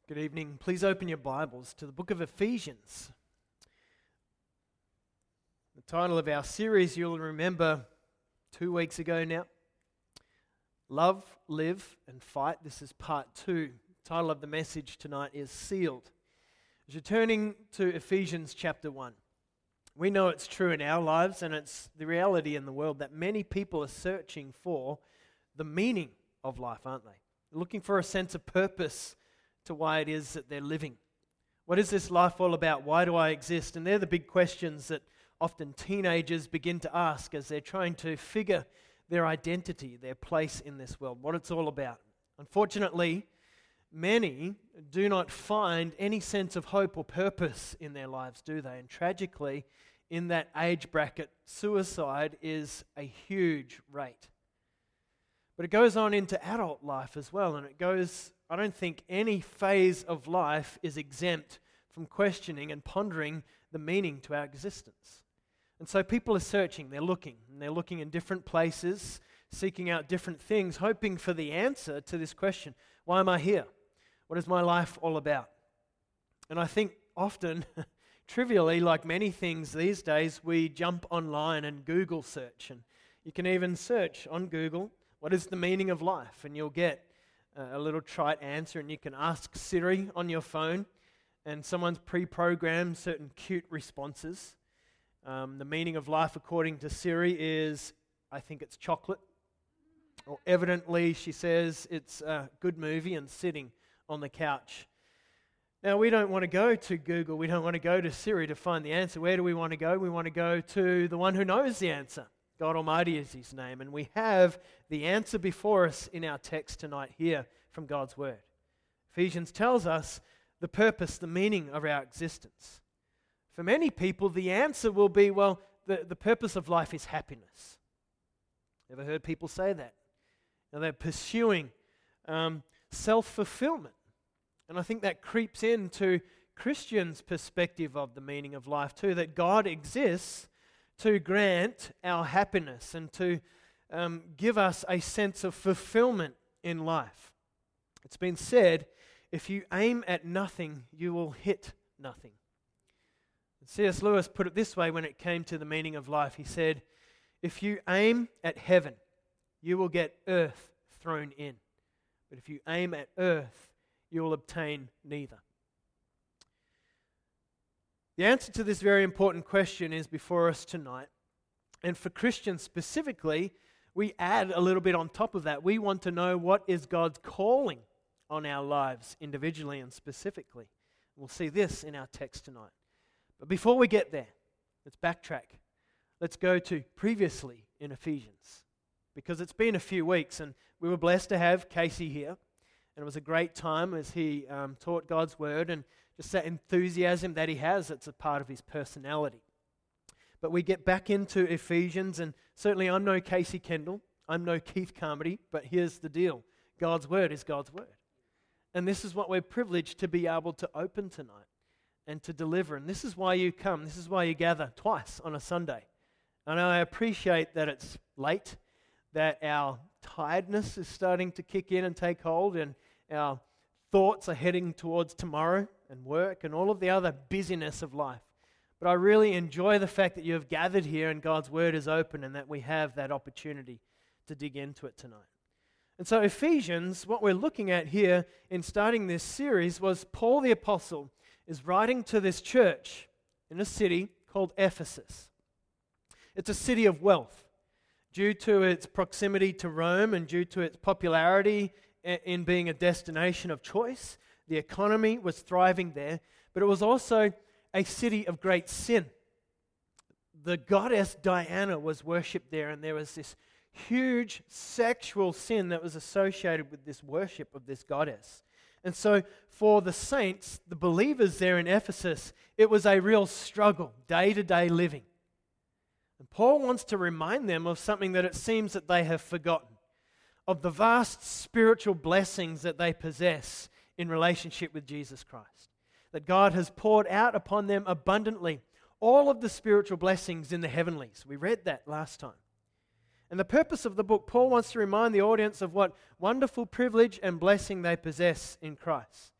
Good evening. Please open your Bibles to the book of Ephesians. The title of our series, you'll remember 2 weeks ago now. Love, Live and Fight. This is part 2. The title of the message tonight is Sealed. As you're turning to Ephesians chapter 1, we know it's true in our lives and it's the reality in the world that many people are searching for the meaning of life, aren't they? They're looking for a sense of purpose to why it is that they're living. What is this life all about? Why do I exist? And they're the big questions that often teenagers begin to ask as they're trying to figure their identity, their place in this world, what it's all about. Unfortunately, many do not find any sense of hope or purpose in their lives, do they? And tragically, in that age bracket, suicide is a huge rate. But it goes on into adult life as well, and I don't think any phase of life is exempt from questioning and pondering the meaning to our existence. And so people are searching, they're looking in different places, seeking out different things, hoping for the answer to this question: why am I here? What is my life all about? And I think often, trivially, like many things these days, we jump online and Google search. And you can even search on Google, what is the meaning of life? And you'll get a little trite answer, and you can ask Siri on your phone, and someone's pre-programmed certain cute responses. The meaning of life, according to Siri, is, I think it's chocolate. Or evidently, she says, it's a good movie and sitting on the couch. Now, we don't want to go to Google, we don't want to go to Siri to find the answer. Where do we want to go? We want to go to the one who knows the answer. God Almighty is His name, and we have the answer before us in our text tonight here from God's Word. Ephesians tells us the purpose, the meaning of our existence. For many people, the answer will be, the purpose of life is happiness. Ever heard people say that? Now, they're pursuing self-fulfillment. And I think that creeps into Christians' perspective of the meaning of life too, that God exists to grant our happiness and to give us a sense of fulfillment in life. It's been said, if you aim at nothing, you will hit nothing. C.S. Lewis put it this way when it came to the meaning of life. He said, if you aim at heaven, you will get earth thrown in. But if you aim at earth, you will obtain neither. The answer to this very important question is before us tonight. And for Christians specifically, we add a little bit on top of that. We want to know, what is God's calling on our lives individually and specifically. We'll see this in our text tonight. But before we get there, let's backtrack. Let's go to previously in Ephesians, because it's been a few weeks and we were blessed to have Casey here. And it was a great time as he taught God's Word, and just that enthusiasm that he has, it's a part of his personality. But we get back into Ephesians, and certainly I'm no Casey Kendall, I'm no Keith Carmody, but here's the deal. God's Word is God's Word. And this is what we're privileged to be able to open tonight and to deliver. And this is why you come, this is why you gather twice on a Sunday. And I appreciate that it's late, that our tiredness is starting to kick in and take hold, and our thoughts are heading towards tomorrow and work and all of the other busyness of life. But I really enjoy the fact that you have gathered here and God's Word is open and that we have that opportunity to dig into it tonight. And so Ephesians, what we're looking at here in starting this series was Paul the Apostle is writing to this church in a city called Ephesus. It's a city of wealth. Due to its proximity to Rome and due to its popularity in being a destination of choice, the economy was thriving there, but it was also a city of great sin. The goddess Diana was worshipped there, and there was this huge sexual sin that was associated with this worship of this goddess. And so for the saints, the believers there in Ephesus, it was a real struggle, day-to-day living. And Paul wants to remind them of something that it seems that they have forgotten, of the vast spiritual blessings that they possess in relationship with Jesus Christ. That God has poured out upon them abundantly all of the spiritual blessings in the heavenlies. We read that last time. And the purpose of the book, Paul wants to remind the audience of what wonderful privilege and blessing they possess in Christ.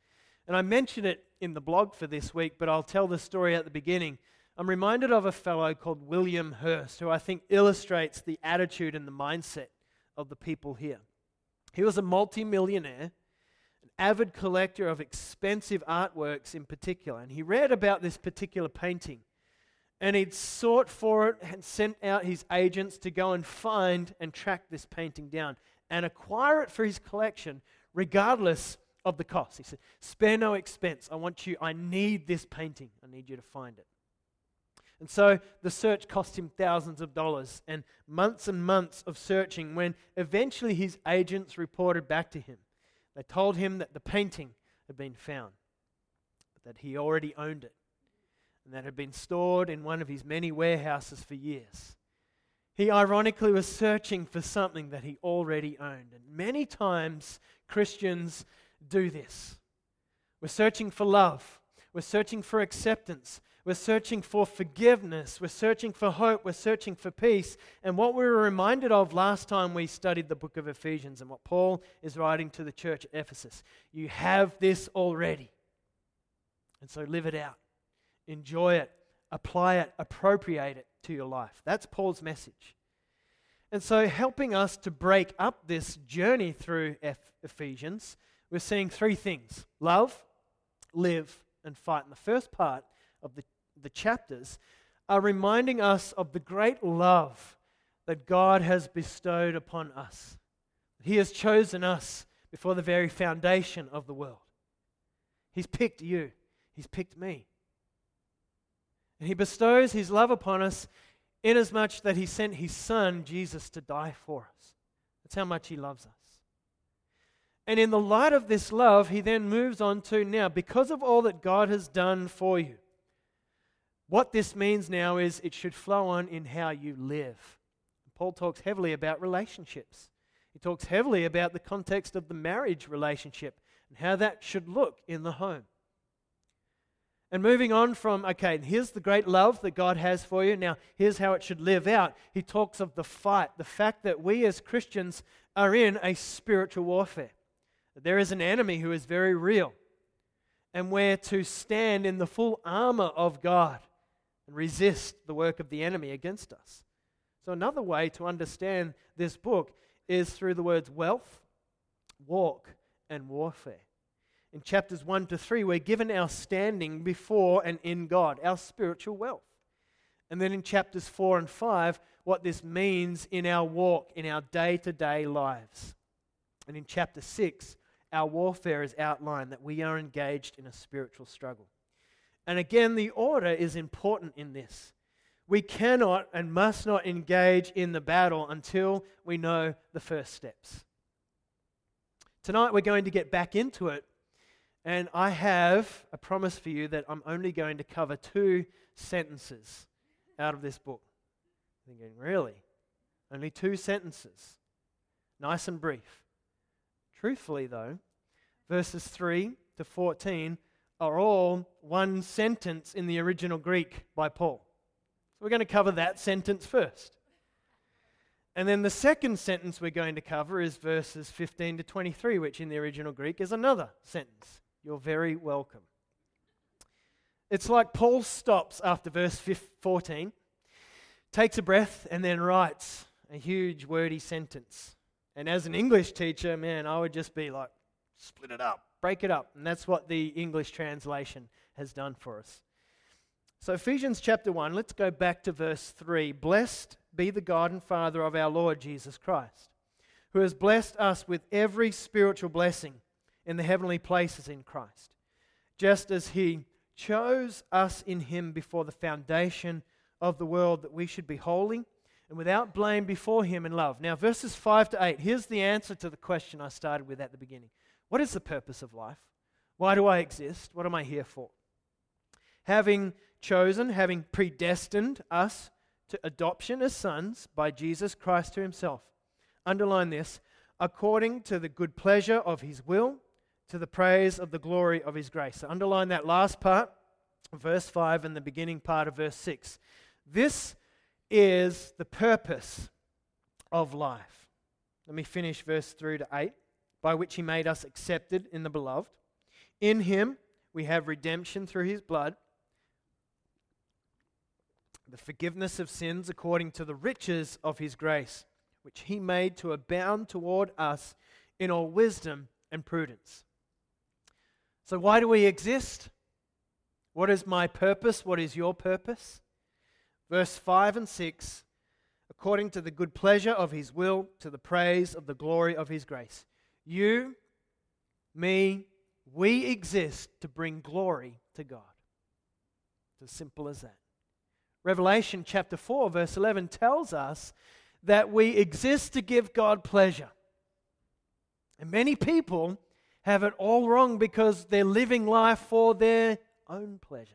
And I mentioned it in the blog for this week, but I'll tell the story at the beginning. I'm reminded of a fellow called William Hurst, who I think illustrates the attitude and the mindset of the people here. He was a multi-millionaire, an avid collector of expensive artworks in particular, and he read about this particular painting, and he'd sought for it and sent out his agents to go and find and track this painting down and acquire it for his collection regardless of the cost. He said, spare no expense. I need this painting. I need you to find it. And so the search cost him thousands of dollars and months of searching when eventually his agents reported back to him. They told him that the painting had been found, but that he already owned it, and that had been stored in one of his many warehouses for years. He ironically was searching for something that he already owned. And many times Christians do this. We're searching for love. We're searching for acceptance. We're searching for forgiveness. We're searching for hope. We're searching for peace. And what we were reminded of last time we studied the book of Ephesians and what Paul is writing to the church at Ephesus. You have this already. And so live it out. Enjoy it. Apply it. Appropriate it to your life. That's Paul's message. And so helping us to break up this journey through Ephesians, we're seeing three things: love, live, and fight. And the first part of the chapters are reminding us of the great love that God has bestowed upon us. He has chosen us before the very foundation of the world. He's picked you. He's picked me. And He bestows His love upon us inasmuch that He sent His Son, Jesus, to die for us. That's how much He loves us. And in the light of this love, He then moves on to now, because of all that God has done for you, what this means now is it should flow on in how you live. Paul talks heavily about relationships. He talks heavily about the context of the marriage relationship and how that should look in the home. And moving on from, okay, here's the great love that God has for you. Now, here's how it should live out. He talks of the fight, the fact that we as Christians are in a spiritual warfare. There is an enemy who is very real, and we're to stand in the full armor of God and resist the work of the enemy against us. So another way to understand this book is through the words wealth, walk, and warfare. In chapters 1 to 3, we're given our standing before and in God, our spiritual wealth. And then in chapters 4 and 5, what this means in our walk, in our day-to-day lives. And in chapter 6, our warfare is outlined, that we are engaged in a spiritual struggle. And again, the order is important in this. We cannot and must not engage in the battle until we know the first steps. Tonight we're going to get back into it, and I have a promise for you that I'm only going to cover 2 sentences out of this book. Thinking, really? Only 2 sentences. Nice and brief. Truthfully, though, verses 3 to 14 are all one sentence in the original Greek by Paul. So we're going to cover that sentence first. And then the second sentence we're going to cover is verses 15 to 23, which in the original Greek is another sentence. You're very welcome. It's like Paul stops after verse 14, takes a breath, and then writes a huge wordy sentence. And as an English teacher, man, I would just be like, split it up, break it up. And that's what the English translation has done for us. So Ephesians chapter 1, let's go back to verse 3. Blessed be the God and Father of our Lord Jesus Christ, who has blessed us with every spiritual blessing in the heavenly places in Christ, just as He chose us in Him before the foundation of the world, that we should be holy and without blame before Him in love. Now, verses 5 to 8, here's the answer to the question I started with at the beginning. What is the purpose of life? Why do I exist? What am I here for? Having predestined us to adoption as sons by Jesus Christ to Himself. Underline this, according to the good pleasure of His will, to the praise of the glory of His grace. So underline that last part, verse 5 and the beginning part of verse 6. This is the purpose of life. Let me finish verse 3 to 8. By which He made us accepted in the Beloved, In him we have redemption through his blood, the forgiveness of sins according to the riches of his grace, which he made to abound toward us in all wisdom and prudence. So why do we exist? What is my purpose? What is your purpose? Verse 5 and 6, according to the good pleasure of his will, to the praise of the glory of his grace. You, me, we exist to bring glory to God. It's as simple as that. Revelation chapter 4 verse 11 tells us that we exist to give God pleasure. And many people have it all wrong because they're living life for their own pleasure,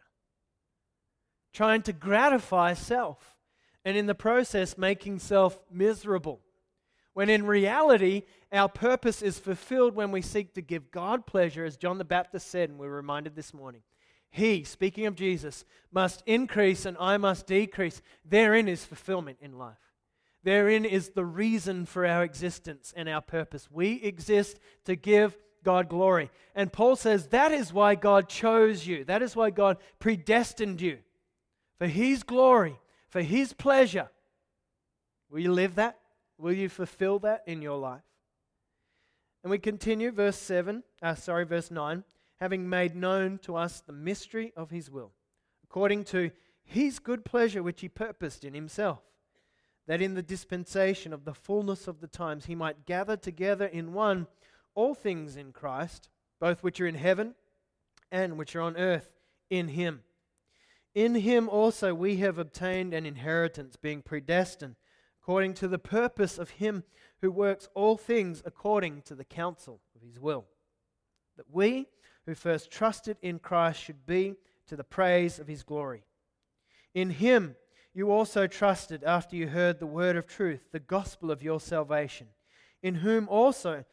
trying to gratify self, and in the process making self miserable. When in reality, our purpose is fulfilled when we seek to give God pleasure, as John the Baptist said, and we were reminded this morning. He, speaking of Jesus, must increase and I must decrease. Therein is fulfillment in life. Therein is the reason for our existence and our purpose. We exist to give God glory. And Paul says that is why God chose you. That is why God predestined you. For his glory, for his pleasure. Will you live that? Will you fulfill that in your life? And we continue, verse 9. Having made known to us the mystery of his will, according to his good pleasure which he purposed in himself, that in the dispensation of the fullness of the times he might gather together in one all things in Christ, both which are in heaven and which are on earth, in him. In him also we have obtained an inheritance, being predestined, according to the purpose of him who works all things according to the counsel of his will, that we who first trusted in Christ should be to the praise of his glory. In him you also trusted after you heard the word of truth, the gospel of your salvation, in whom also,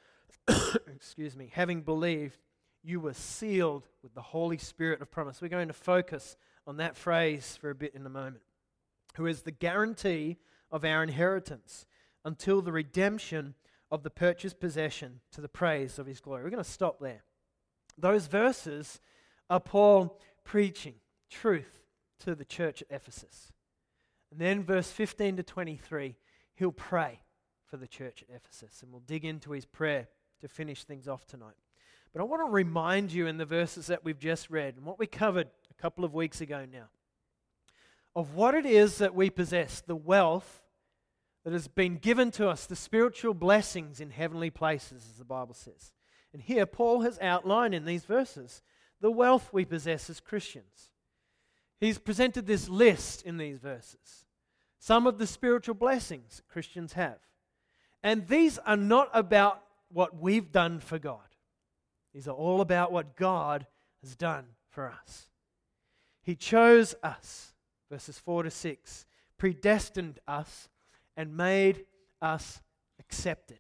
having believed, you were sealed with the Holy Spirit of promise. We're going to focus on that phrase for a bit in a moment. Who is the guarantee of our inheritance until the redemption of the purchased possession to the praise of his glory. We're going to stop there. Those verses are Paul preaching truth to the church at Ephesus. And then verse 15 to 23, he'll pray for the church at Ephesus. And we'll dig into his prayer to finish things off tonight. But I want to remind you in the verses that we've just read, and what we covered a couple of weeks ago now, of what it is that we possess, the wealth that has been given to us, the spiritual blessings in heavenly places, as the Bible says. And here Paul has outlined in these verses the wealth we possess as Christians. He's presented this list in these verses. Some of the spiritual blessings Christians have. And these are not about what we've done for God. These are all about what God has done for us. He chose us, verses 4 to 6, predestined us, and made us accepted.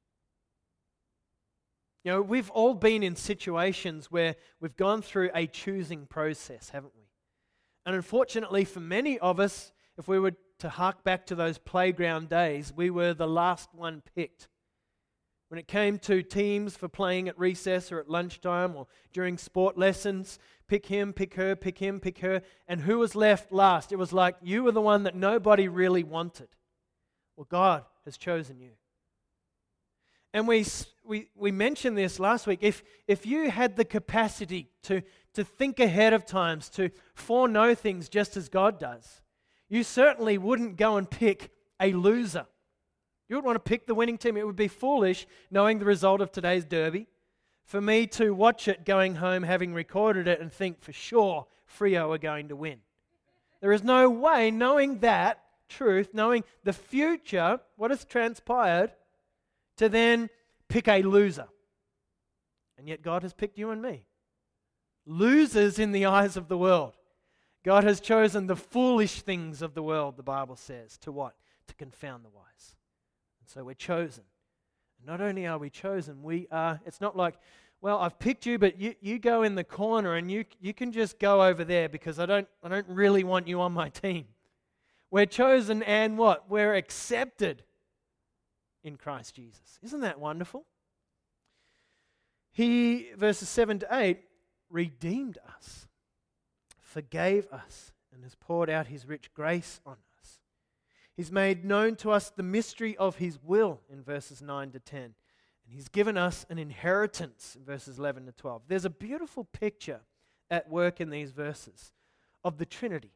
You know, we've all been in situations where we've gone through a choosing process, haven't we? And unfortunately for many of us, if we were to hark back to those playground days, we were the last one picked. When it came to teams for playing at recess or at lunchtime or during sport lessons, pick him, pick her, pick him, pick her, and who was left last? It was like you were the one that nobody really wanted. Well, God has chosen you. And we mentioned this last week. If you had the capacity to think ahead of times, to foreknow things just as God does, you certainly wouldn't go and pick a loser. You would want to pick the winning team. It would be foolish, knowing the result of today's derby, for me to watch it going home, having recorded it, and think for sure Freo are going to win. There is no way, knowing that truth, knowing the future, what has transpired, to then pick a loser. And yet God has picked you and me. Losers in the eyes of the world. God has chosen the foolish things of the world, the Bible says, to what? To confound the wise. And so we're chosen. And not only are we chosen, we are, it's not like, well, I've picked you, but you go in the corner and you can just go over there because I don't really want you on my team. We're chosen and what? We're accepted in Christ Jesus. Isn't that wonderful? Verses 7 to 8, redeemed us, forgave us, and has poured out his rich grace on us. He's made known to us the mystery of his will in verses 9 to 10. And he's given us an inheritance in verses 11 to 12. There's a beautiful picture at work in these verses of the Trinity.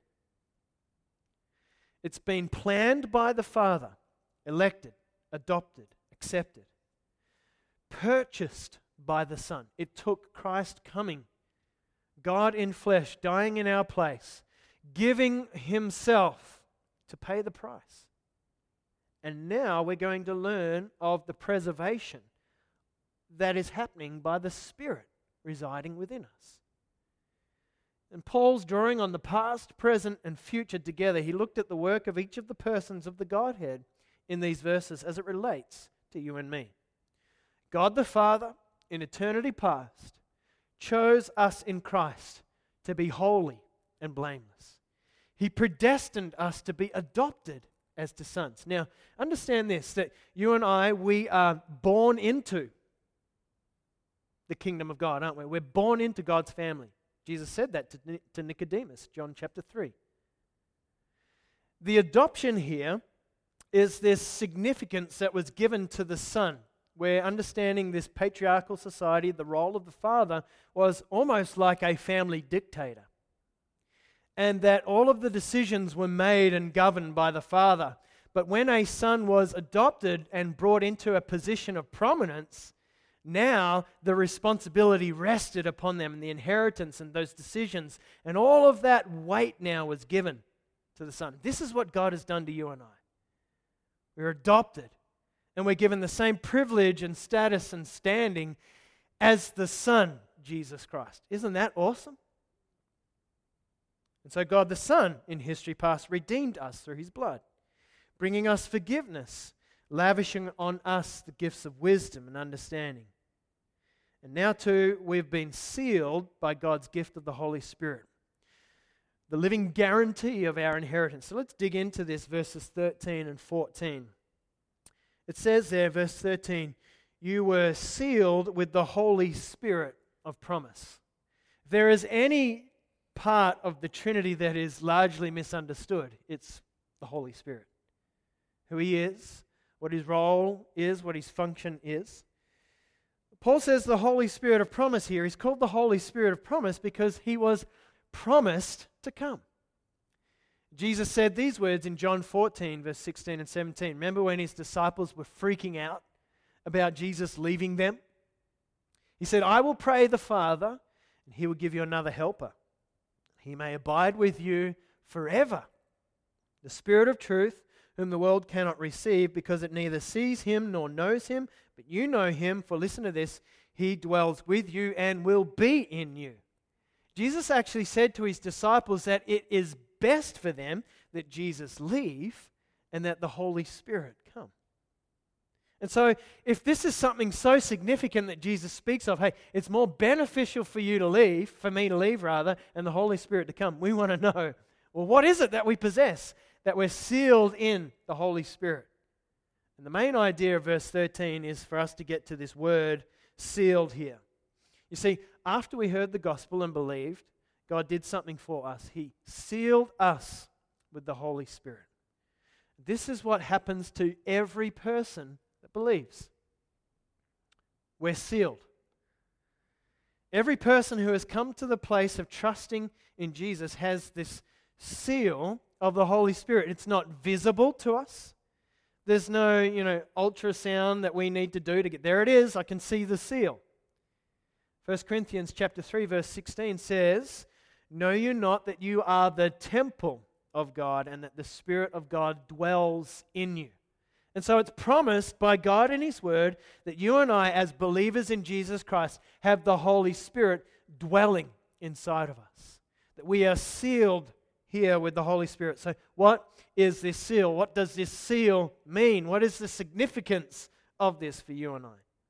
It's been planned by the Father, elected, adopted, accepted, purchased by the Son. It took Christ coming, God in flesh, dying in our place, giving himself to pay the price. And now we're going to learn of the preservation that is happening by the Spirit residing within us. And Paul's drawing on the past, present, and future together. He looked at the work of each of the persons of the Godhead in these verses as it relates to you and me. God the Father, in eternity past, chose us in Christ to be holy and blameless. He predestined us to be adopted as to sons. Now, understand this, that you and I, we are born into the kingdom of God, aren't we? We're born into God's family. Jesus said that to Nicodemus, John chapter 3. The adoption here is this significance that was given to the Son. We're understanding this patriarchal society, the role of the father was almost like a family dictator. And that all of the decisions were made and governed by the father. But when a son was adopted and brought into a position of prominence, now the responsibility rested upon them, and the inheritance and those decisions, and all of that weight now was given to the Son. This is what God has done to you and I. We're adopted, and we're given the same privilege and status and standing as the Son, Jesus Christ. Isn't that awesome? And so God the Son, in history past, redeemed us through his blood, bringing us forgiveness, lavishing on us the gifts of wisdom and understanding. And now too, we've been sealed by God's gift of the Holy Spirit, the living guarantee of our inheritance. So let's dig into this, verses 13 and 14. It says there, verse 13, you were sealed with the Holy Spirit of promise. If there is any part of the Trinity that is largely misunderstood, it's the Holy Spirit. Who he is, what his role is, what his function is. Paul says the Holy Spirit of promise here. He's called the Holy Spirit of promise because he was promised to come. Jesus said these words in John 14, verse 16 and 17. Remember when his disciples were freaking out about Jesus leaving them? He said, I will pray the Father, and he will give you another helper. He may abide with you forever. The Spirit of truth, whom the world cannot receive because it neither sees him nor knows him, but you know him, for listen to this, he dwells with you and will be in you. Jesus actually said to his disciples that it is best for them that Jesus leave and that the Holy Spirit come. And so if this is something so significant that Jesus speaks of, hey, it's more beneficial for you to leave, for me to leave rather, and the Holy Spirit to come. We want to know, well, what is it that we possess? That we're sealed in the Holy Spirit. And the main idea of verse 13 is for us to get to this word, sealed here. You see, after we heard the gospel and believed, God did something for us. He sealed us with the Holy Spirit. This is what happens to every person that believes. We're sealed. Every person who has come to the place of trusting in Jesus has this seal of the Holy Spirit. It's not visible to us. There's no, ultrasound that we need to do to get there. It is. I can see the seal. 1 Corinthians chapter 3 verse 16 says, know you not that you are the temple of God and that the Spirit of God dwells in you. And so it's promised by God in his word that you and I as believers in Jesus Christ have the Holy Spirit dwelling inside of us. That we are sealed here with the Holy Spirit. So what is this seal? What does this seal mean? What is the significance of this for you and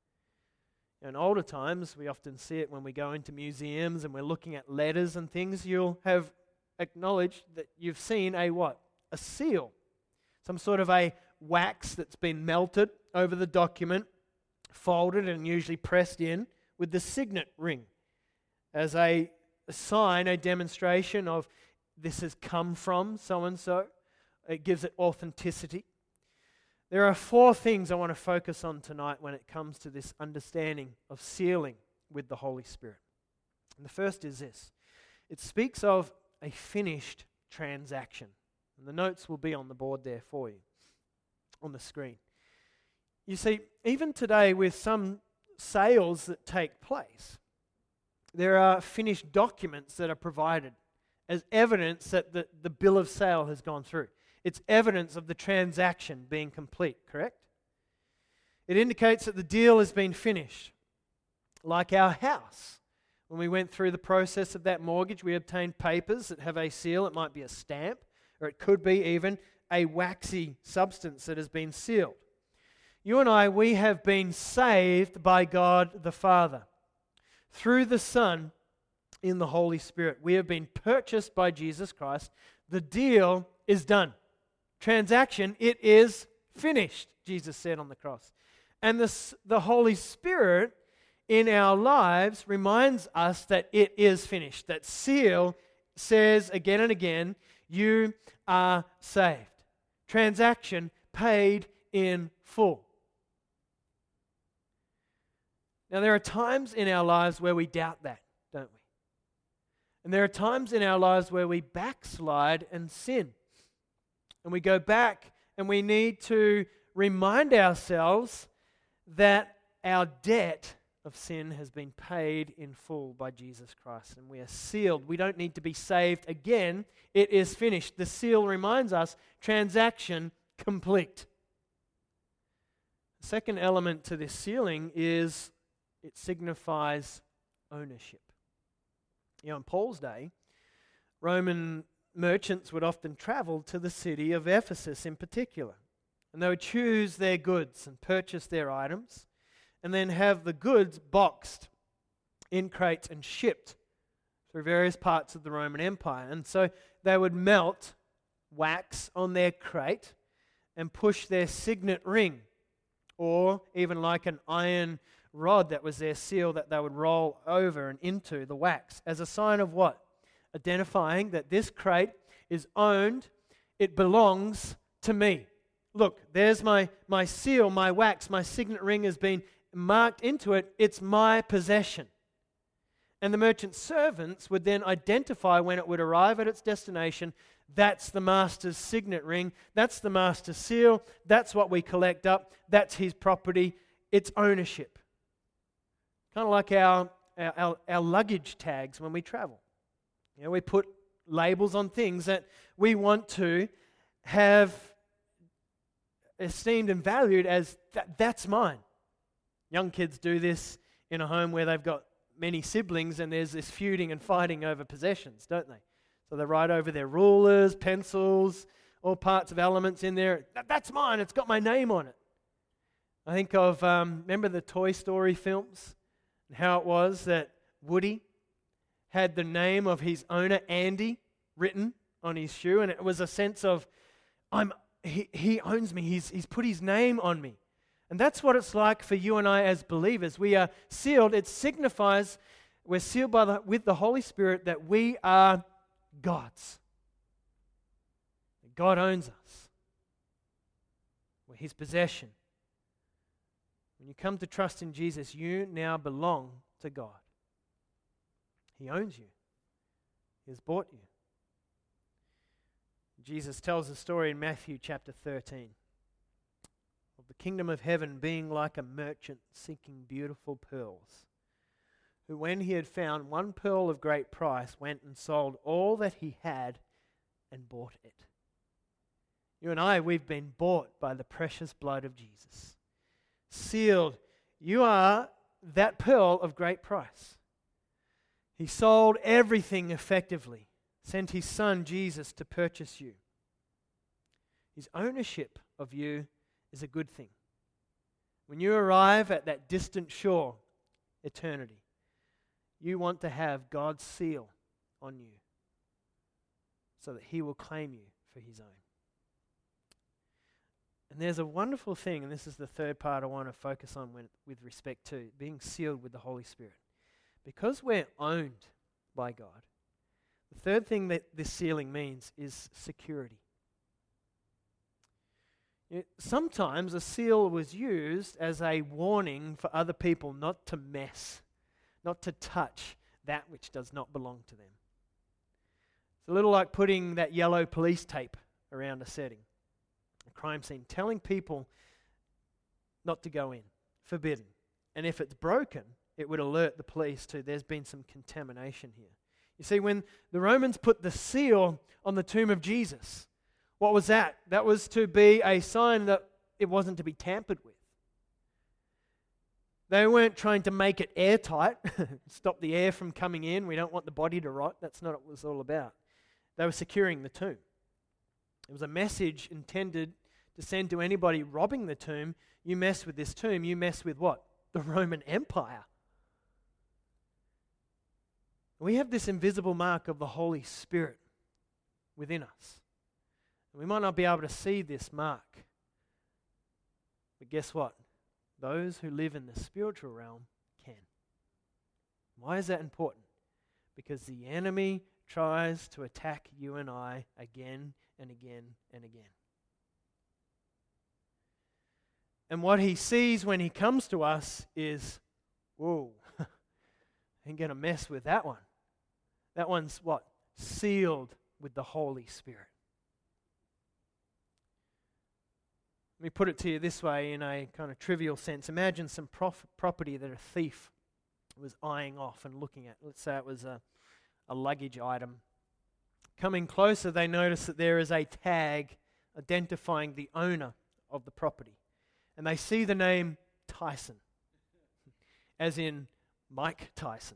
I? In older times, we often see it when we go into museums and we're looking at letters and things. You'll have acknowledged that you've seen a what? A seal. Some sort of a wax that's been melted over the document, folded and usually pressed in with the signet ring. as a sign, a demonstration of this has come from so-and-so. It gives it authenticity. There are 4 things I want to focus on tonight when it comes to this understanding of sealing with the Holy Spirit. And the first is this. It speaks of a finished transaction. And the notes will be on the board there for you, on the screen. You see, even today with some sales that take place, there are finished documents that are provided as evidence that the bill of sale has gone through. It's evidence of the transaction being complete, correct? It indicates that the deal has been finished. Like our house. When we went through the process of that mortgage, we obtained papers that have a seal. It might be a stamp, or it could be even a waxy substance that has been sealed. You and I, we have been saved by God the Father. Through the Son in the Holy Spirit. We have been purchased by Jesus Christ. The deal is done. Transaction, it is finished, Jesus said on the cross. And the Holy Spirit in our lives reminds us that it is finished. That seal says again and again, you are saved. Transaction paid in full. Now there are times in our lives where we doubt that, don't we? And there are times in our lives where we backslide and sin. And we go back and we need to remind ourselves that our debt of sin has been paid in full by Jesus Christ. And we are sealed. We don't need to be saved again. It is finished. The seal reminds us, transaction complete. The second element to this sealing is it signifies ownership. You know, in Paul's day, Roman merchants would often travel to the city of Ephesus in particular. And they would choose their goods and purchase their items and then have the goods boxed in crates and shipped through various parts of the Roman Empire. And so they would melt wax on their crate and push their signet ring, or even like an iron rod that was their seal that they would roll over and into the wax as a sign of what? Identifying that this crate is owned, it belongs to me. Look, there's my seal, my wax, my signet ring has been marked into it. It's my possession. And the merchant servants would then identify when it would arrive at its destination, that's the master's signet ring, that's the master's seal, that's what we collect up, that's his property, it's ownership. Kind of like our luggage tags when we travel. You know, we put labels on things that we want to have esteemed and valued as that's mine. Young kids do this in a home where they've got many siblings and there's this feuding and fighting over possessions, don't they? So they write over their rulers, pencils, all parts of elements in there. That's mine, it's got my name on it. I think of, remember the Toy Story films? And how it was that Woody had the name of his owner, Andy, written on his shoe. And it was a sense of, he owns me, he's put his name on me. And that's what it's like for you and I as believers. We are sealed. It signifies we're sealed with the Holy Spirit that we are God's. God owns us. We're His possession. When you come to trust in Jesus, you now belong to God. He owns you. He has bought you. Jesus tells a story in Matthew chapter 13 of the kingdom of heaven being like a merchant seeking beautiful pearls, who when he had found one pearl of great price went and sold all that he had and bought it. You and I, we've been bought by the precious blood of Jesus. Sealed. You are that pearl of great price. He sold everything effectively, sent His Son Jesus to purchase you. His ownership of you is a good thing. When you arrive at that distant shore, eternity, you want to have God's seal on you so that He will claim you for His own. And there's a wonderful thing, and this is the third part I want to focus on with respect to being sealed with the Holy Spirit. because we're owned by God, the third thing that this sealing means is security. Sometimes a seal was used as a warning for other people not to mess, not to touch that which does not belong to them. It's a little like putting that yellow police tape around a setting, a crime scene, telling people not to go in, forbidden. And if it's broken, it would alert the police to there's been some contamination here. You see, when the Romans put the seal on the tomb of Jesus, what was that? That was to be a sign that it wasn't to be tampered with. They weren't trying to make it airtight, stop the air from coming in. We don't want the body to rot. That's not what it was all about. They were securing the tomb. It was a message intended to send to anybody robbing the tomb, you mess with this tomb, you mess with what? The Roman Empire. We have this invisible mark of the Holy Spirit within us. We might not be able to see this mark. But guess what? Those who live in the spiritual realm can. Why is that important? Because the enemy tries to attack you and I again and again and again. And what he sees when he comes to us is, whoa, I ain't going to mess with that one. That one's what? Sealed with the Holy Spirit. Let me put it to you this way in a kind of trivial sense. Imagine some property that a thief was eyeing off and looking at. Let's say it was a luggage item. Coming closer, they notice that there is a tag identifying the owner of the property. And they see the name Tyson, as in Mike Tyson.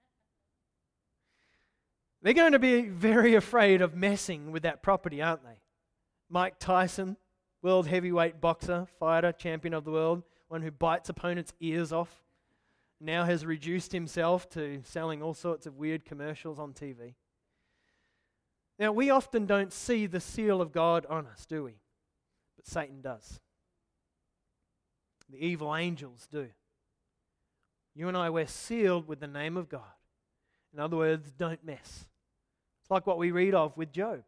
They're going to be very afraid of messing with that property, aren't they? Mike Tyson, world heavyweight boxer, fighter, champion of the world, one who bites opponents' ears off, now has reduced himself to selling all sorts of weird commercials on TV. Now, we often don't see the seal of God on us, do we? But Satan does. The evil angels do. You and I, we're sealed with the name of God. In other words, don't mess. It's like what we read of with Job.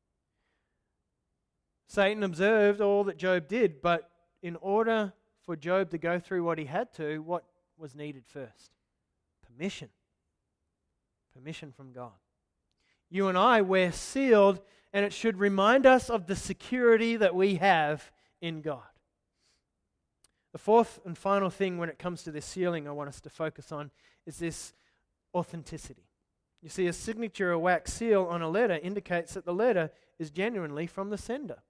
Satan observed all that Job did, but in order for Job to go through what he had to, what was needed first? Permission. Permission from God. You and I, we're sealed, and it should remind us of the security that we have in God. The fourth and final thing when it comes to this sealing I want us to focus on is this authenticity. You see, a signature or wax seal on a letter indicates that the letter is genuinely from the sender.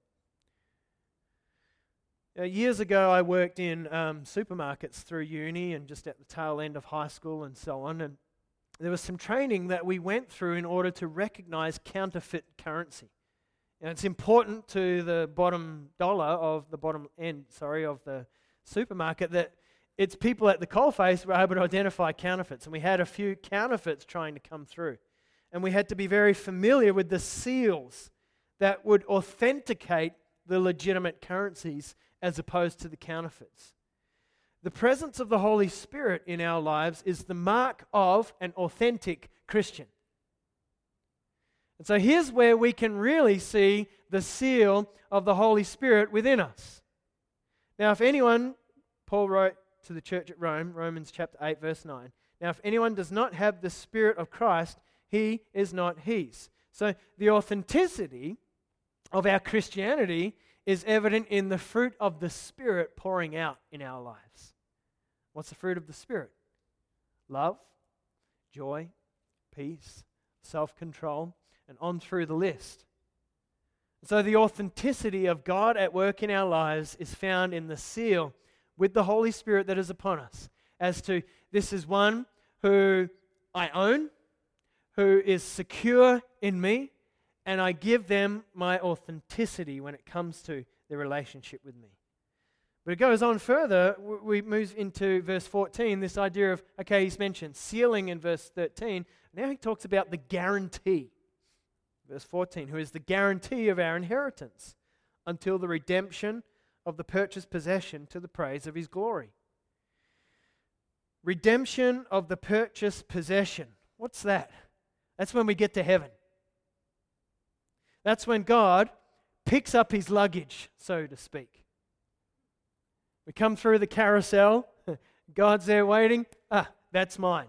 Years ago, I worked in supermarkets through uni and just at the tail end of high school and so on, and there was some training that we went through in order to recognize counterfeit currency. And it's important to the bottom dollar of the bottom end, of the supermarket that its people at the coalface were able to identify counterfeits. And we had a few counterfeits trying to come through. And we had to be very familiar with the seals that would authenticate the legitimate currencies as opposed to the counterfeits. The presence of the Holy Spirit in our lives is the mark of an authentic Christian. And so here's where we can really see the seal of the Holy Spirit within us. Now, if anyone, Paul wrote to the church at Rome, Romans chapter 8, verse 9. Now, if anyone does not have the Spirit of Christ, he is not his. So the authenticity of our Christianity is evident in the fruit of the Spirit pouring out in our lives. What's the fruit of the Spirit? Love, joy, peace, self-control, and on through the list. So the authenticity of God at work in our lives is found in the seal with the Holy Spirit that is upon us. As to, this is one who I own, who is secure in me, and I give them my authenticity when it comes to their relationship with me. But it goes on further. We move into verse 14, this idea of, okay, he's mentioned sealing in verse 13. Now he talks about the guarantee. Verse 14, who is the guarantee of our inheritance until the redemption of the purchased possession to the praise of his glory. Redemption of the purchased possession. What's that? That's when we get to heaven. That's when God picks up his luggage, so to speak. We come through the carousel. God's there waiting. That's mine.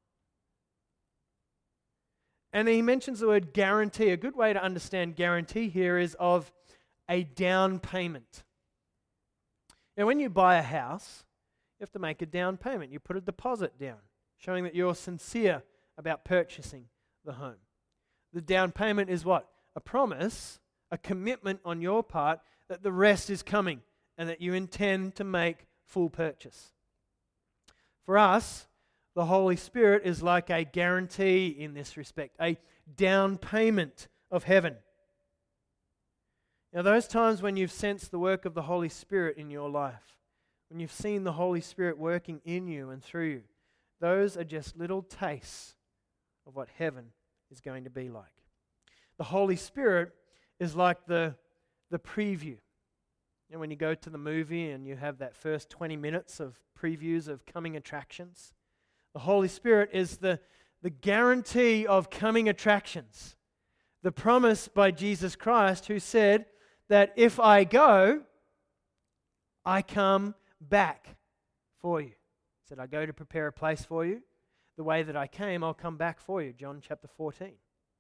And he mentions the word guarantee. A good way to understand guarantee here is of a down payment. Now, when you buy a house, you have to make a down payment. You put a deposit down, showing that you're sincere about purchasing the home. The down payment is what? A promise, a commitment on your part that the rest is coming and that you intend to make full purchase. For us, the Holy Spirit is like a guarantee in this respect, a down payment of heaven. Now, those times when you've sensed the work of the Holy Spirit in your life, when you've seen the Holy Spirit working in you and through you, those are just little tastes of what heaven is going to be like. The Holy Spirit is like the preview. You know, when you go to the movie and you have that first 20 minutes of previews of coming attractions, the Holy Spirit is the guarantee of coming attractions. The promise by Jesus Christ, who said that if I go, I come back for you. He said, I go to prepare a place for you. The way that I came, I'll come back for you. John chapter 14.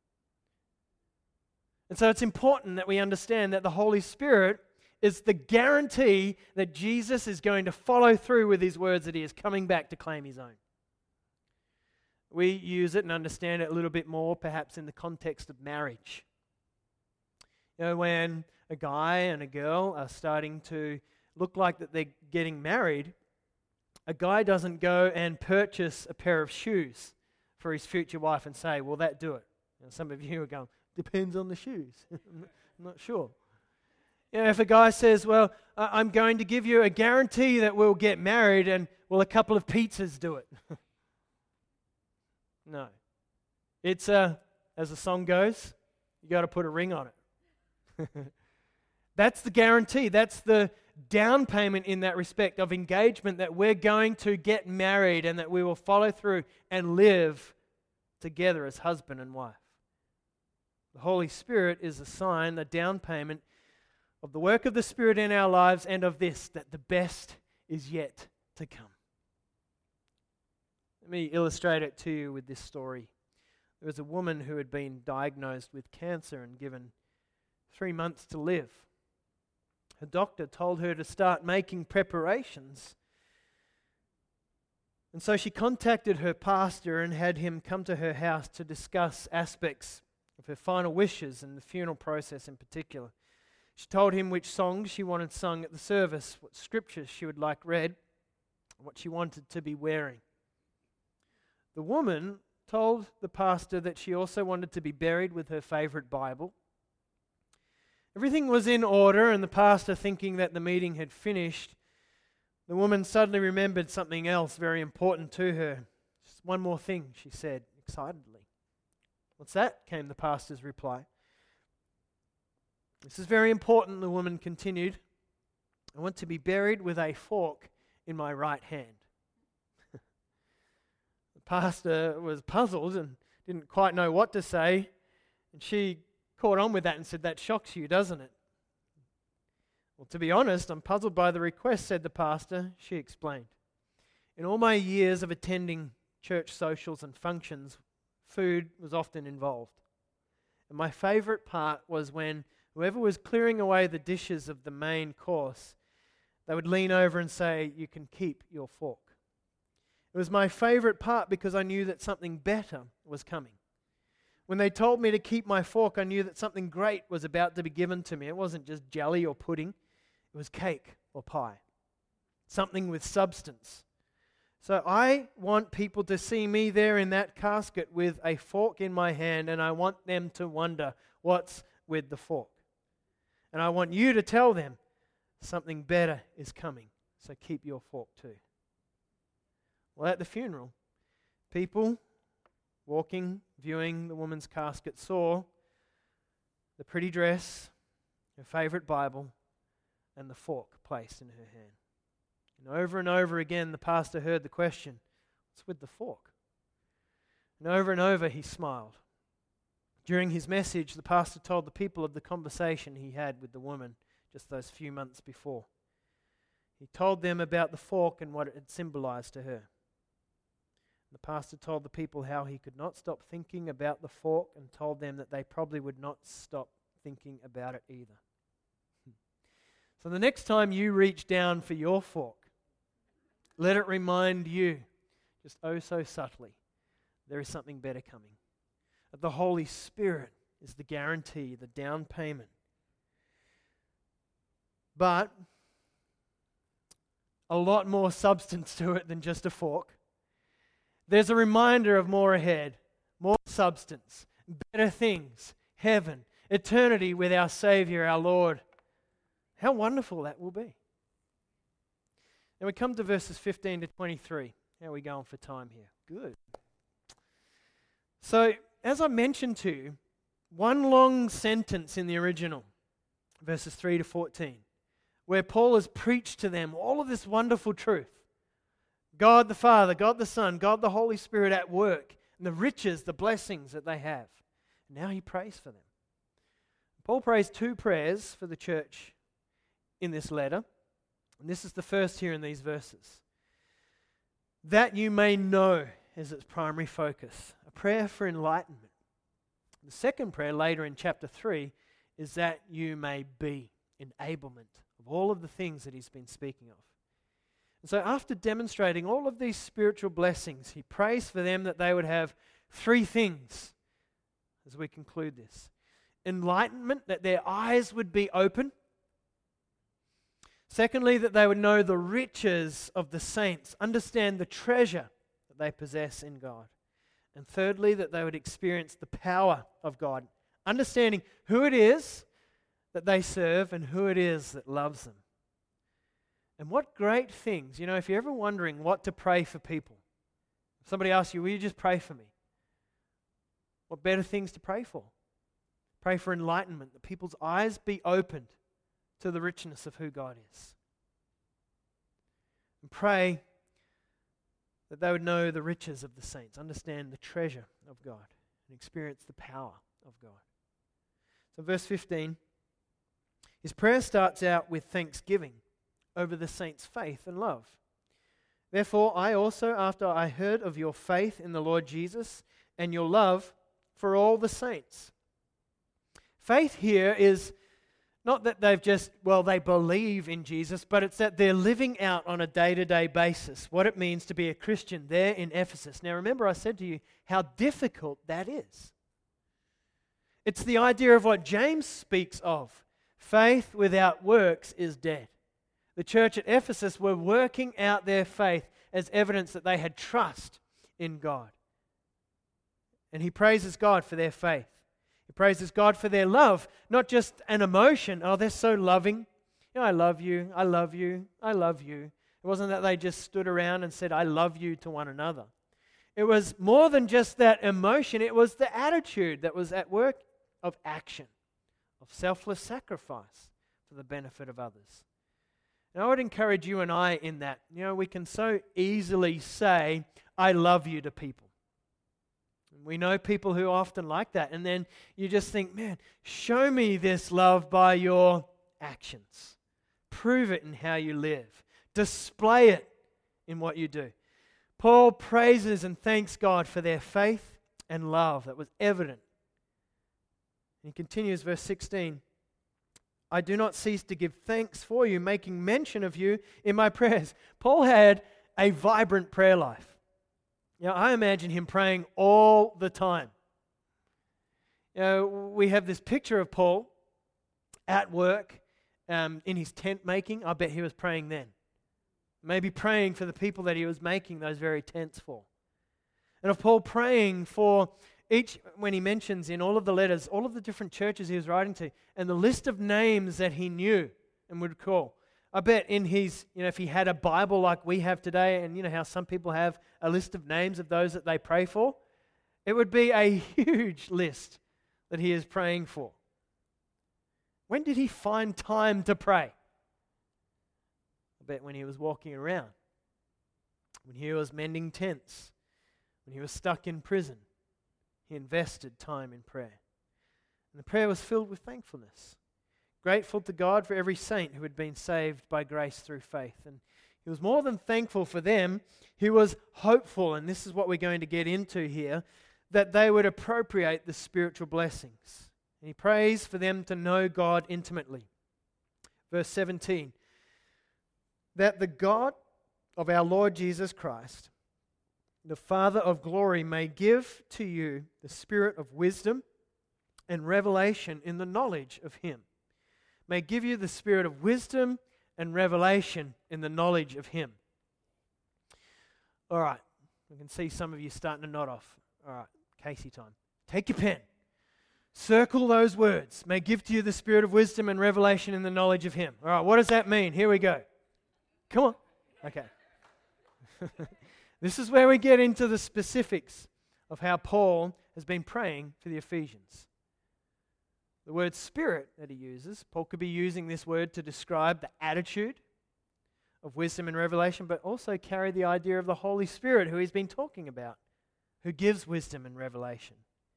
And so it's important that we understand that the Holy Spirit is the guarantee that Jesus is going to follow through with his words, that he is coming back to claim his own. We use it and understand it a little bit more, perhaps in the context of marriage. You know, when a guy and a girl are starting to look like that they're getting married, a guy doesn't go and purchase a pair of shoes for his future wife and say, will that do it? And some of you are going, depends on the shoes. I'm not sure. You know, if a guy says, well, I'm going to give you a guarantee that we'll get married, and will a couple of pizzas do it? No. It's, as the song goes, you got to put a ring on it. That's the guarantee. That's the down payment in that respect of engagement, that we're going to get married and that we will follow through and live together as husband and wife. The Holy Spirit is a sign, a down payment of the work of the Spirit in our lives, and of this, that the best is yet to come. Let me illustrate it to you with this story. There was a woman who had been diagnosed with cancer and given 3 months to live. Her doctor told her to start making preparations. And so she contacted her pastor and had him come to her house to discuss aspects of her final wishes and the funeral process in particular. She told him which songs she wanted sung at the service, what scriptures she would like read, and what she wanted to be wearing. The woman told the pastor that she also wanted to be buried with her favorite Bible. Everything was in order, and the pastor, thinking that the meeting had finished, the woman suddenly remembered something else very important to her. Just one more thing, she said excitedly. What's that? Came the pastor's reply. This is very important, the woman continued. I want to be buried with a fork in my right hand. The pastor was puzzled and didn't quite know what to say, and she caught on with that and said, that shocks you, doesn't it? Well, to be honest, I'm puzzled by the request, said the pastor. She explained. In all my years of attending church socials and functions, food was often involved. And my favorite part was when whoever was clearing away the dishes of the main course, they would lean over and say, you can keep your fork. It was my favorite part because I knew that something better was coming. When they told me to keep my fork, I knew that something great was about to be given to me. It wasn't just jelly or pudding. It was cake or pie. Something with substance. So I want people to see me there in that casket with a fork in my hand, and I want them to wonder what's with the fork. And I want you to tell them something better is coming. So keep your fork too. Well, at the funeral, people walking, viewing the woman's casket, saw the pretty dress, her favorite Bible, and the fork placed in her hand. And over again, the pastor heard the question, It's with the fork. And over he smiled. During his message, the pastor told the people of the conversation he had with the woman just those few months before. He told them about the fork and what it had symbolized to her. The pastor told the people how he could not stop thinking about the fork and told them that they probably would not stop thinking about it either. So the next time you reach down for your fork, let it remind you, just oh so subtly, there is something better coming. That the Holy Spirit is the guarantee, the down payment. But a lot more substance to it than just a fork. There's a reminder of more ahead, more substance, better things, heaven, eternity with our Savior, our Lord. How wonderful that will be. Now we come to verses 15 to 23. How are we going for time here? Good. So, as I mentioned to you, one long sentence in the original, verses 3 to 14, where Paul has preached to them all of this wonderful truth. God the Father, God the Son, God the Holy Spirit at work, and the riches, the blessings that they have. And now he prays for them. Paul prays two prayers for the church in this letter. And this is the first here in these verses. That you may know is its primary focus. A prayer for enlightenment. The second prayer later in chapter 3 is that you may be enablement of all of the things that he's been speaking of. And so after demonstrating all of these spiritual blessings, he prays for them that they would have three things as we conclude this. Enlightenment, that their eyes would be open. Secondly, that they would know the riches of the saints, understand the treasure that they possess in God. And thirdly, that they would experience the power of God, understanding who it is that they serve and who it is that loves them. And what great things, if you're ever wondering what to pray for people, if somebody asks you, will you just pray for me? What better things to pray for? Pray for enlightenment, that people's eyes be opened to the richness of who God is. And pray that they would know the riches of the saints, understand the treasure of God, and experience the power of God. So verse 15, his prayer starts out with thanksgiving over the saints' faith and love. Therefore, I also, after I heard of your faith in the Lord Jesus and your love for all the saints. Faith here is not that they believe in Jesus, but it's that they're living out on a day-to-day basis what it means to be a Christian there in Ephesus. Now remember, I said to you how difficult that is. It's the idea of what James speaks of. Faith without works is dead. The church at Ephesus were working out their faith as evidence that they had trust in God. And he praises God for their faith. He praises God for their love, not just an emotion. Oh, they're so loving. I love you, I love you, I love you. It wasn't that they just stood around and said, I love you to one another. It was more than just that emotion. It was the attitude that was at work of action, of selfless sacrifice for the benefit of others. And I would encourage you and I in that. We can so easily say, I love you to people. And we know people who are often like that. And then you just think, man, show me this love by your actions. Prove it in how you live. Display it in what you do. Paul praises and thanks God for their faith and love that was evident. And he continues, verse 16. I do not cease to give thanks for you, making mention of you in my prayers. Paul had a vibrant prayer life. I imagine him praying all the time. We have this picture of Paul at work in his tent making. I bet he was praying then. Maybe praying for the people that he was making those very tents for. And of Paul praying for when he mentions in all of the letters, all of the different churches he was writing to, and the list of names that he knew and would call. I bet in his, if he had a Bible like we have today, and how some people have a list of names of those that they pray for, it would be a huge list that he is praying for. When did he find time to pray? I bet when he was walking around. When he was mending tents, when he was stuck in prison, he invested time in prayer. And the prayer was filled with thankfulness, grateful to God for every saint who had been saved by grace through faith. And he was more than thankful for them. He was hopeful, and this is what we're going to get into here, that they would appropriate the spiritual blessings. And he prays for them to know God intimately. Verse 17, that the God of our Lord Jesus Christ, the Father of glory, may give to you the spirit of wisdom and revelation in the knowledge of Him. May give you the spirit of wisdom and revelation in the knowledge of Him. All right, I can see some of you starting to nod off. All right, Casey time. Take your pen. Circle those words. May give to you the spirit of wisdom and revelation in the knowledge of Him. All right, what does that mean? Here we go. Come on. Okay. This is where we get into the specifics of how Paul has been praying for the Ephesians. The word spirit that he uses, Paul could be using this word to describe the attitude of wisdom and revelation, but also carry the idea of the Holy Spirit who he's been talking about, who gives wisdom and revelation.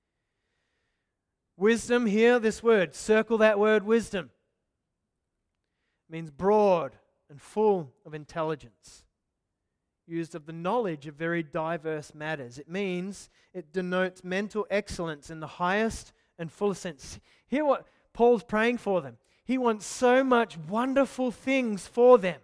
Wisdom here, this word, circle that word wisdom. It means broad and full of intelligence, used of the knowledge of very diverse matters. It means, it denotes mental excellence in the highest and fullest sense. Hear what Paul's praying for them. He wants so much wonderful things for them.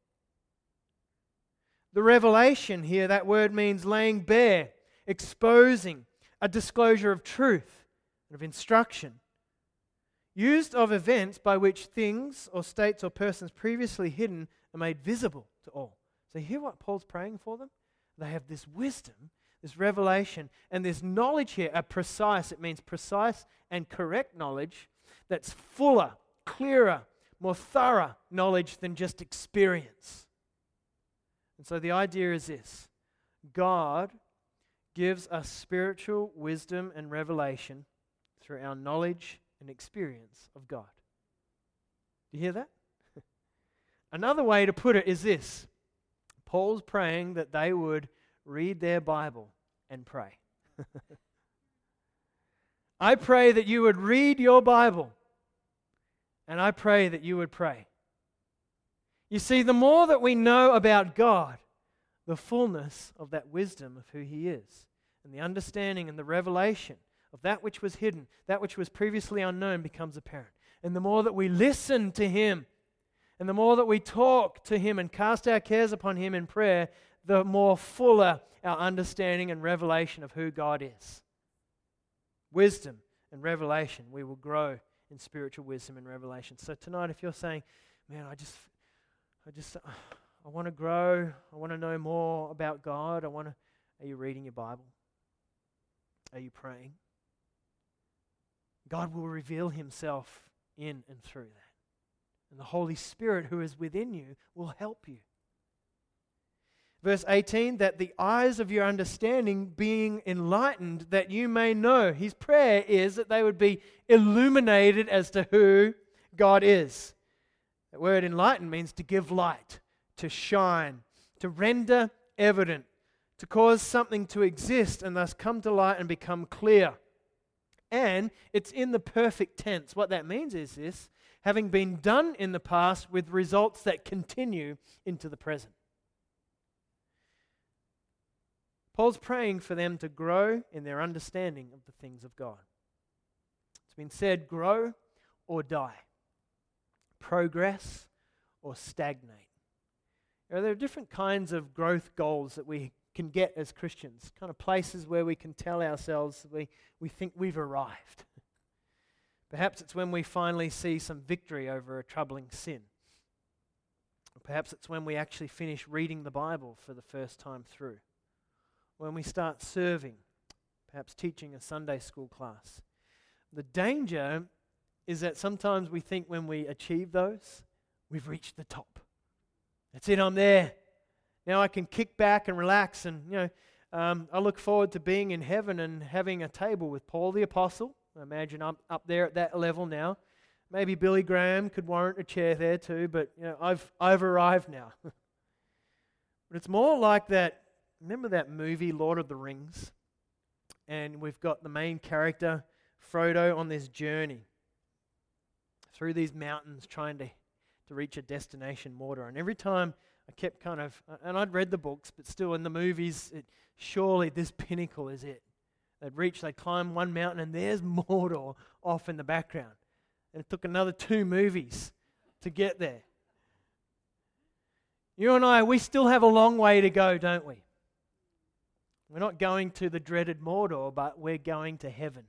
The revelation here, that word means laying bare, exposing, a disclosure of truth and of instruction. Used of events by which things or states or persons previously hidden are made visible to all. So hear what Paul's praying for them? They have this wisdom, this revelation, and this knowledge here, it means precise and correct knowledge that's fuller, clearer, more thorough knowledge than just experience. And so the idea is this: God gives us spiritual wisdom and revelation through our knowledge and experience of God. Do you hear that? Another way to put it is this: Paul's praying that they would read their Bible and pray. I pray that you would read your Bible, and I pray that you would pray. You see, the more that we know about God, the fullness of that wisdom of who He is, and the understanding and the revelation of that which was hidden, that which was previously unknown, becomes apparent. And the more that we listen to Him, and the more that we talk to Him and cast our cares upon Him in prayer, the more fuller our understanding and revelation of who God is. Wisdom and revelation, we will grow in spiritual wisdom and revelation. So tonight, if you're saying, man, I want to grow, I want to know more about God, are you reading your Bible? Are you praying? God will reveal Himself in and through that. And the Holy Spirit who is within you will help you. Verse 18, that the eyes of your understanding being enlightened, that you may know. His prayer is that they would be illuminated as to who God is. That word enlightened means to give light, to shine, to render evident, to cause something to exist and thus come to light and become clear. And it's in the perfect tense. What that means is this: having been done in the past with results that continue into the present. Paul's praying for them to grow in their understanding of the things of God. It's been said, grow or die, progress or stagnate. There are different kinds of growth goals that we can get as Christians, kind of places where we can tell ourselves we think we've arrived. Perhaps it's when we finally see some victory over a troubling sin. Or perhaps it's when we actually finish reading the Bible for the first time through. When we start serving, perhaps teaching a Sunday school class. The danger is that sometimes we think when we achieve those, we've reached the top. That's it, I'm there. Now I can kick back and relax, and I look forward to being in heaven and having a table with Paul the Apostle. I imagine I'm up there at that level now. Maybe Billy Graham could warrant a chair there too, but I've arrived now. But it's more like that. Remember that movie, Lord of the Rings? And we've got the main character, Frodo, on this journey through these mountains trying to reach a destination, Mordor. And every time I kept and I'd read the books, but still in the movies, surely this pinnacle is it. They'd climb one mountain and there's Mordor off in the background. And it took another 2 movies to get there. You and I, we still have a long way to go, don't we? We're not going to the dreaded Mordor, but we're going to heaven.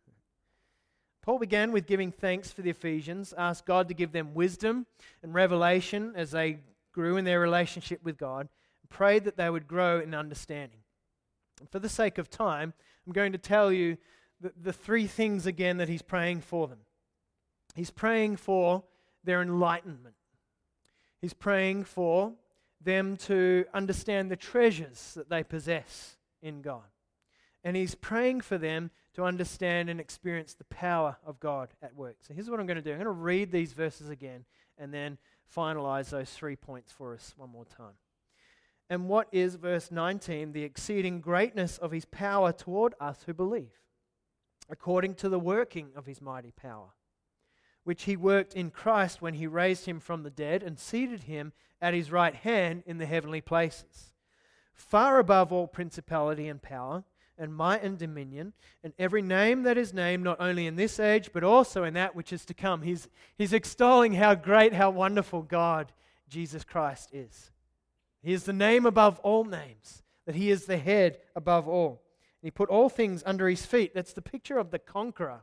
Paul began with giving thanks for the Ephesians, asked God to give them wisdom and revelation as they grew in their relationship with God, and prayed that they would grow in understanding. And for the sake of time, I'm going to tell you the 3 things again that he's praying for them. He's praying for their enlightenment. He's praying for them to understand the treasures that they possess in God. And he's praying for them to understand and experience the power of God at work. So here's what I'm going to do. I'm going to read these verses again and then finalize those 3 points for us one more time. And what is, verse 19, the exceeding greatness of his power toward us who believe, according to the working of his mighty power, which he worked in Christ when he raised him from the dead and seated him at his right hand in the heavenly places, far above all principality and power and might and dominion, and every name that is named, not only in this age, but also in that which is to come. He's extolling how great, how wonderful God, Jesus Christ, is. He is the name above all names, that he is the head above all. And he put all things under his feet. That's the picture of the conqueror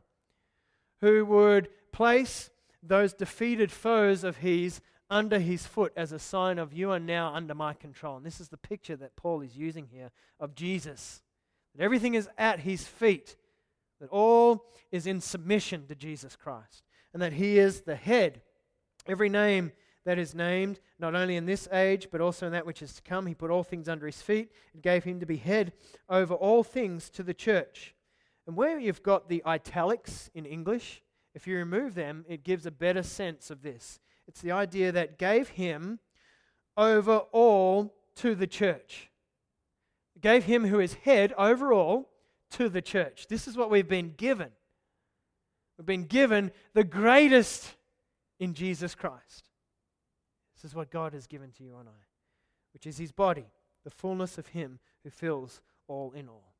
who would place those defeated foes of his under his foot as a sign of, you are now under my control. And this is the picture that Paul is using here of Jesus. That everything is at his feet. That all is in submission to Jesus Christ. And that he is the head. Every name that is named, not only in this age, but also in that which is to come. He put all things under his feet and gave him to be head over all things to the church. And where you've got the italics in English, if you remove them, it gives a better sense of this. It's the idea that gave him over all to the church. Gave him who is head over all to the church. This is what we've been given. We've been given the greatest in Jesus Christ. This is what God has given to you and I, which is his body, the fullness of him who fills all in all.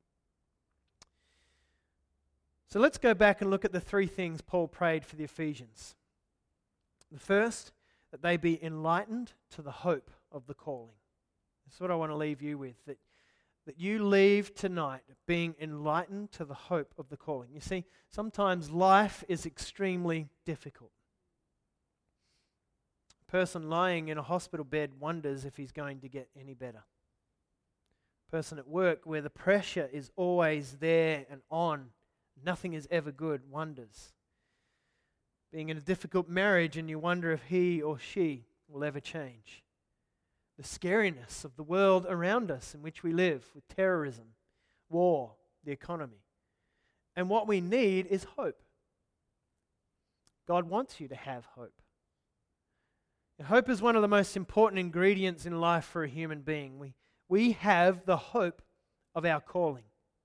So let's go back and look at the 3 things Paul prayed for the Ephesians. The first, that they be enlightened to the hope of the calling. That's what I want to leave you with, that you leave tonight being enlightened to the hope of the calling. You see, sometimes life is extremely difficult. A person lying in a hospital bed wonders if he's going to get any better. A person at work where the pressure is always there and on, nothing is ever good, wonders. Being in a difficult marriage and you wonder if he or she will ever change. The scariness of the world around us in which we live with terrorism, war, the economy. And what we need is hope. God wants you to have hope. And hope is one of the most important ingredients in life for a human being. We have the hope of our calling.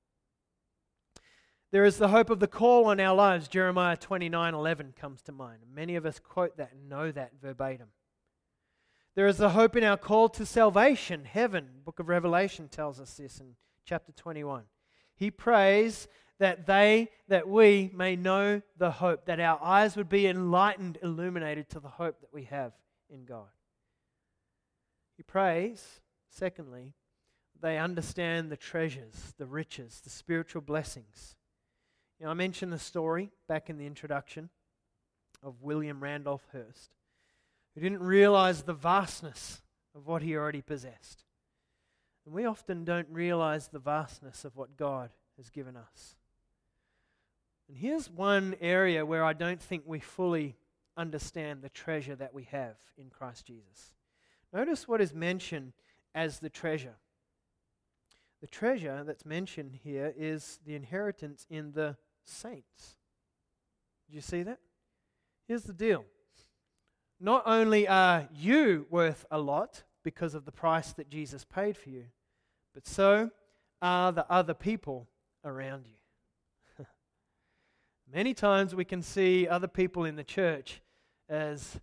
There is the hope of the call on our lives. Jeremiah 29:11 comes to mind. Many of us quote that and know that verbatim. There is the hope in our call to salvation, heaven. The book of Revelation tells us this in chapter 21. He prays that we may know the hope, that our eyes would be enlightened, illuminated to the hope that we have in God. He prays, secondly, they understand the treasures, the riches, the spiritual blessings. I mentioned the story back in the introduction of William Randolph Hearst, who didn't realize the vastness of what he already possessed. And we often don't realize the vastness of what God has given us. And here's one area where I don't think we fully understand the treasure that we have in Christ Jesus. Notice what is mentioned as the treasure. The treasure that's mentioned here is the inheritance in the saints. Did you see that? Here's the deal. Not only are you worth a lot, because of the price that Jesus paid for you, but so are the other people around you. Many times we can see other people in the church as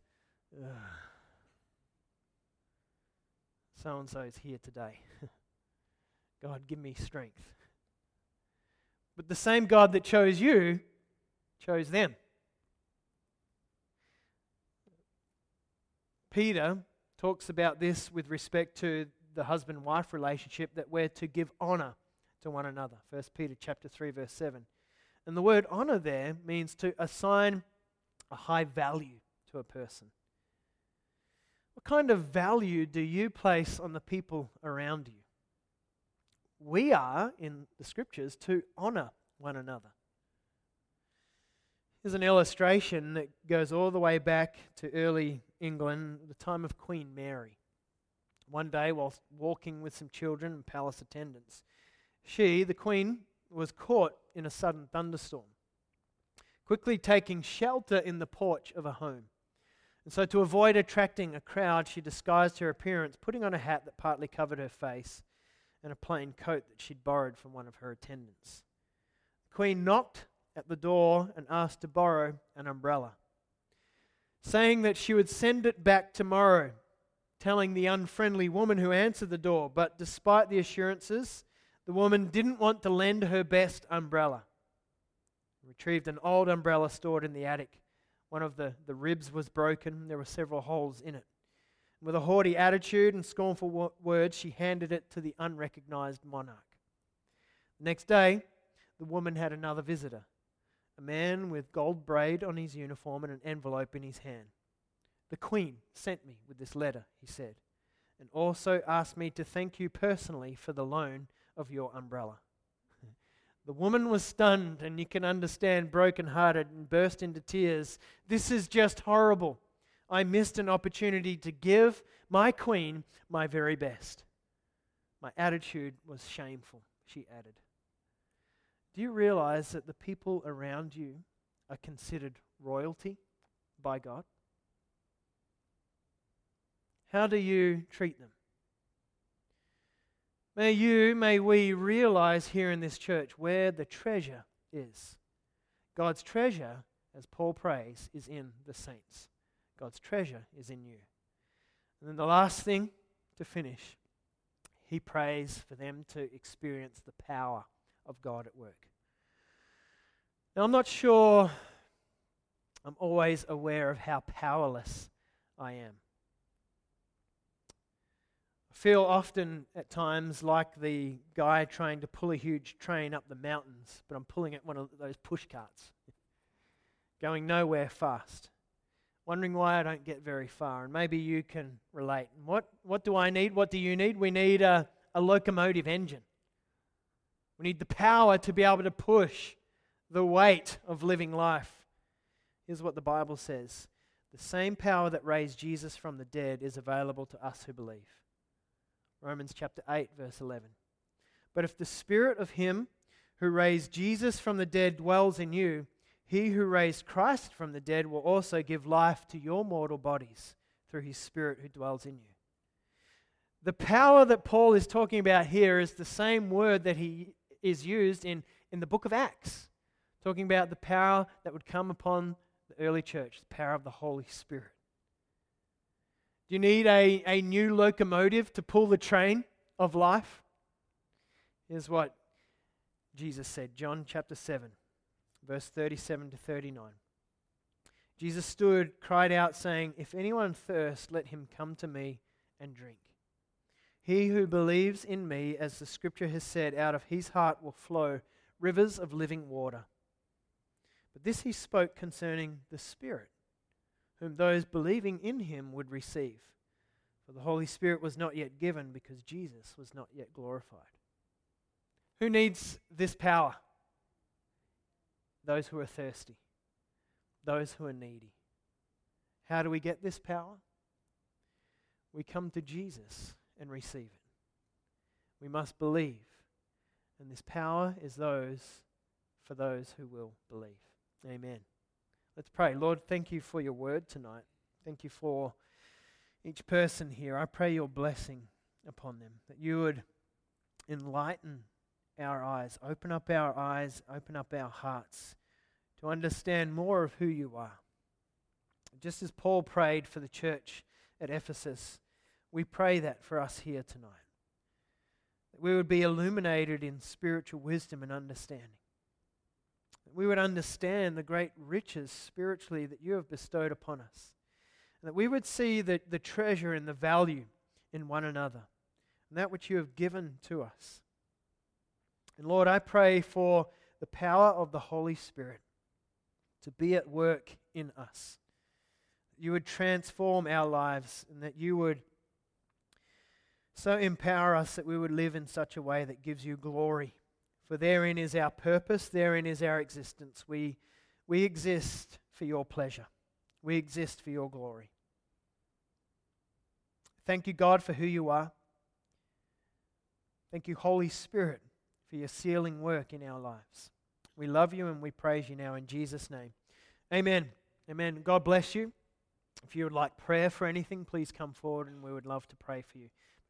so-and-so's here today. God, give me strength. But the same God that chose you, chose them. Peter talks about this with respect to the husband-wife relationship, that we're to give honor to one another. 1 Peter chapter 3, verse 7. And the word honor there means to assign a high value to a person. What kind of value do you place on the people around you? We are, in the scriptures, to honor one another. Here's an illustration that goes all the way back to early England, the time of Queen Mary. One day, whilst walking with some children and palace attendants, she, the Queen, was caught in a sudden thunderstorm, quickly taking shelter in the porch of a home. And so to avoid attracting a crowd, she disguised her appearance, putting on a hat that partly covered her face and a plain coat that she'd borrowed from one of her attendants. The Queen knocked at the door and asked to borrow an umbrella, saying that she would send it back tomorrow, telling the unfriendly woman who answered the door. But despite the assurances, the woman didn't want to lend her best umbrella. Retrieved an old umbrella stored in the attic. One of the ribs was broken. There were several holes in it. With a haughty attitude and scornful words, she handed it to the unrecognized monarch. The next day, the woman had another visitor, a man with gold braid on his uniform and an envelope in his hand. "The Queen sent me with this letter," he said, "and also asked me to thank you personally for the loan of your umbrella." The woman was stunned, and you can understand, broken-hearted, and burst into tears. "This is just horrible. I missed an opportunity to give my Queen my very best. My attitude was shameful," she added. Do you realize that the people around you are considered royalty by God? How do you treat them? May we realize here in this church where the treasure is. God's treasure, as Paul prays, is in the saints. God's treasure is in you. And then the last thing to finish, he prays for them to experience the power of God at work. Now, I'm not sure I'm always aware of how powerless I am. I feel often at times like the guy trying to pull a huge train up the mountains, but I'm pulling at one of those push carts, going nowhere fast, wondering why I don't get very far. And maybe you can relate. And what do I need? What do you need? We need a locomotive engine. We need the power to be able to push the weight of living life. Here's what the Bible says: the same power that raised Jesus from the dead is available to us who believe. Romans chapter 8, verse 11. But if the spirit of him who raised Jesus from the dead dwells in you, he who raised Christ from the dead will also give life to your mortal bodies through his Spirit who dwells in you. The power that Paul is talking about here is the same word that he is used in the book of Acts, talking about the power that would come upon the early church, the power of the Holy Spirit. Do you need a new locomotive to pull the train of life? Here's what Jesus said, John chapter 7, verse 37 to 39. Jesus stood, cried out, saying, "If anyone thirsts, let him come to me and drink. He who believes in me, as the scripture has said, out of his heart will flow rivers of living water." But this he spoke concerning the Spirit, whom those believing in him would receive. For the Holy Spirit was not yet given, because Jesus was not yet glorified. Who needs this power? Those who are thirsty, those who are needy. How do we get this power? We come to Jesus and receive it. We must believe, and this power is for those who will believe. Amen. Let's pray. Lord, thank you for your word tonight. Thank you for each person here, I pray your blessing upon them, that you would enlighten our eyes, open up our hearts to understand more of who you are. Just as Paul prayed for the church at Ephesus, we pray that for us here tonight. That we would be illuminated in spiritual wisdom and understanding. That we would understand the great riches spiritually that you have bestowed upon us. And that we would see the treasure and the value in one another, and that which you have given to us. And Lord, I pray for the power of the Holy Spirit to be at work in us. That you would transform our lives, and that you would so empower us that we would live in such a way that gives you glory. For therein is our purpose, therein is our existence. We exist for your pleasure. We exist for your glory. Thank you, God, for who you are. Thank you, Holy Spirit, for your sealing work in our lives. We love you and we praise you now in Jesus' name. Amen. Amen. God bless you. If you would like prayer for anything, please come forward and we would love to pray for you.